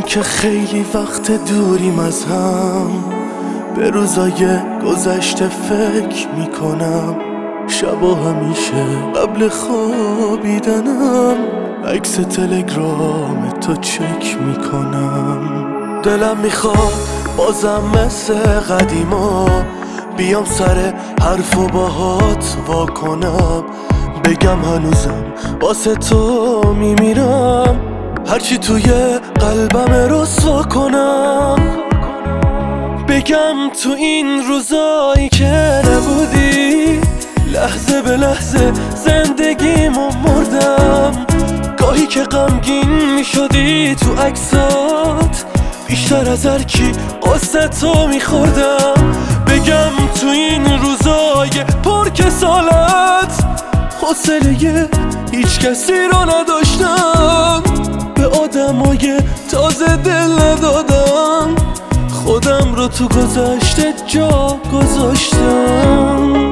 که خیلی وقت دوریم از هم، به روزای گذشته فکر میکنم. شبا همیشه قبل خوابیدنم عکس تلگرام تو چک میکنم. دلم میخواد بازم مثل قدیما بیام سر حرف و باهات وا کنم، بگم هنوزم واسه تو میمیرم، هرچی توی قلبم رسوا کنم. بگم تو این روزایی که نبودی لحظه به لحظه زندگیمو مردم. گاهی که غمگین میشدی تو عکسات بیشتر از هر کی قصه تو میخوردم. بگم تو این روزای پر کسالت حوصله هیچ کسی رو نداشتم، به آدمای تازه دل ندادم، خودم رو تو گذشته جا گذاشتم.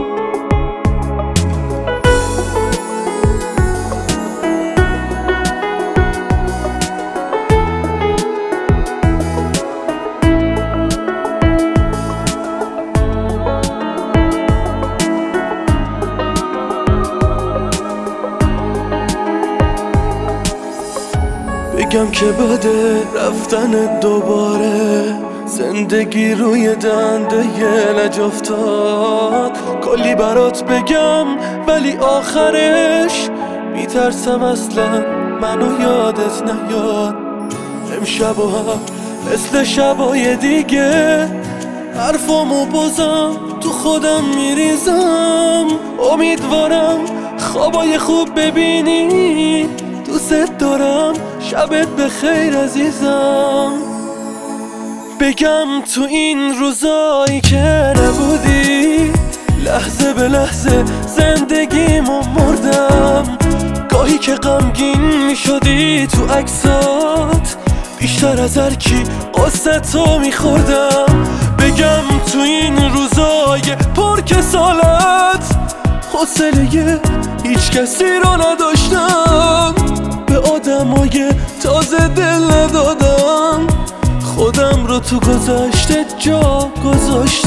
بگم که بده رفتن دوباره، زندگی روی دنده لج افتاد. کلی برات بگم ولی آخرش میترسم اصلا منو یادت نیاد. امشب و هم مثل شبای دیگه حرفامو بازم تو خودم میریزم. امیدوارم خوابای خوب ببینی، دوست دارم، شبت بخیر عزیزم. بگم تو این روزایی که نبودی لحظه به لحظه زندگیمو مردم. گاهی که غمگین میشدی تو عکسات بیشتر از هر کی قصه تو میخوردم. بگم تو این روزای پر کسالت حوصله هیچ کسی رو نداشتم، به آدمای تازه دل ندادم، خودم رو تو گذشته جا گذاشتم.